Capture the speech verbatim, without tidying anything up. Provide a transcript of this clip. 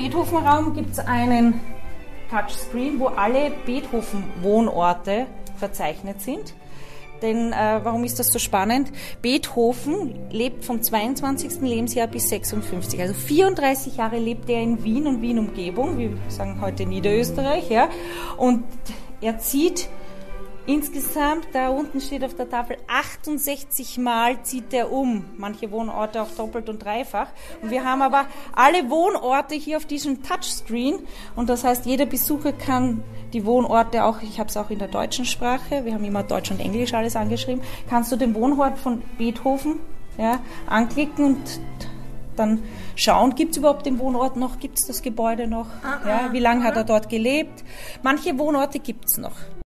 Beethoven-Raum gibt es einen Touchscreen, wo alle Beethoven-Wohnorte verzeichnet sind. Denn äh, warum ist das so spannend? Beethoven lebt vom zweiundzwanzigsten Lebensjahr bis sechsundfünfzig. Also vierunddreißig Jahre lebt er in Wien und Wien-Umgebung. Wir sagen heute Niederösterreich. Ja? Und er zieht insgesamt, da unten steht auf der Tafel, achtundsechzig Mal zieht er um. Manche Wohnorte auch doppelt und dreifach. Und wir haben aber alle Wohnorte hier auf diesem Touchscreen. Und das heißt, jeder Besucher kann die Wohnorte auch, ich habe es auch in der deutschen Sprache, wir haben immer Deutsch und Englisch alles angeschrieben, kannst du den Wohnort von Beethoven ja, anklicken und dann schauen, gibt es überhaupt den Wohnort noch, gibt es das Gebäude noch, ja, wie lange hat er dort gelebt. Manche Wohnorte gibt es noch.